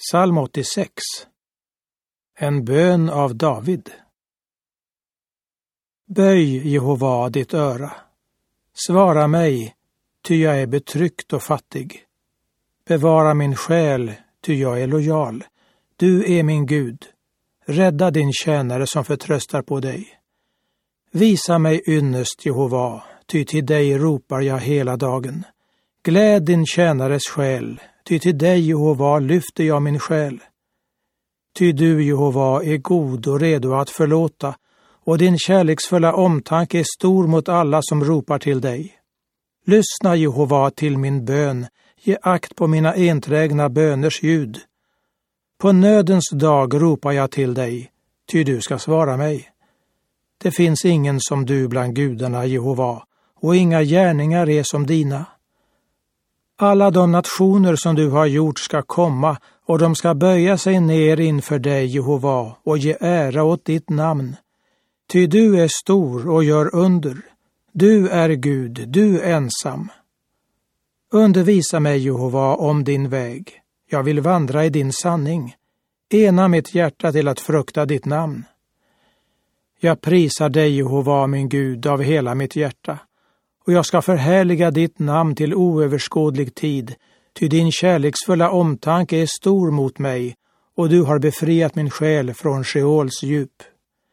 Psalm 86. En bön av David. Böj, Jehova, ditt öra. Svara mig, ty jag är betryckt och fattig. Bevara min själ, ty jag är lojal. Du är min Gud. Rädda din tjänare som förtröstar på dig. Visa mig ynnest, Jehova, ty till dig ropar jag hela dagen. Gläd din tjänares själ, ty till dig, Jehova, lyfter jag min själ. Ty du, Jehova, är god och redo att förlåta, och din kärleksfulla omtanke är stor mot alla som ropar till dig. Lyssna, Jehova, till min bön, ge akt på mina enträgna böners ljud. På nödens dag ropar jag till dig, ty du ska svara mig. Det finns ingen som du bland gudarna, Jehova, och inga gärningar är som dina. Alla de nationer som du har gjort ska komma, och de ska böja sig ner inför dig, Jehova, och ge ära åt ditt namn. Ty du är stor och gör under. Du är Gud, du ensam. Undervisa mig, Jehova, om din väg. Jag vill vandra i din sanning. Ena mitt hjärta till att frukta ditt namn. Jag prisar dig, Jehova, min Gud, av hela mitt hjärta. Och jag ska förhärliga ditt namn till oöverskådlig tid, ty din kärleksfulla omtanke är stor mot mig, och du har befriat min själ från Sheols djup.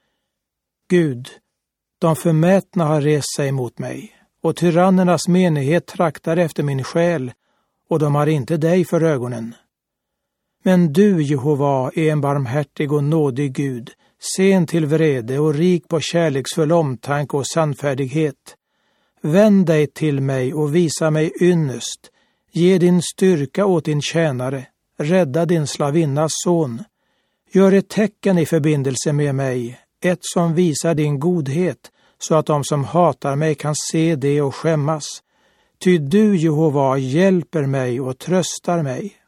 Gud, de förmätna har rest sig mot mig, och tyrannernas menighet traktar efter min själ, och de har inte dig för ögonen. Men du, Jehova, är en barmhärtig och nådig Gud, sen till vrede och rik på kärleksfull omtanke och sannfärdighet. Vänd dig till mig och visa mig ynnest. Ge din styrka åt din tjänare. Rädda din slavinnas son. Gör ett tecken i förbindelse med mig, ett som visar din godhet, så att de som hatar mig kan se det och skämmas. Ty du, Jehova, hjälper mig och tröstar mig.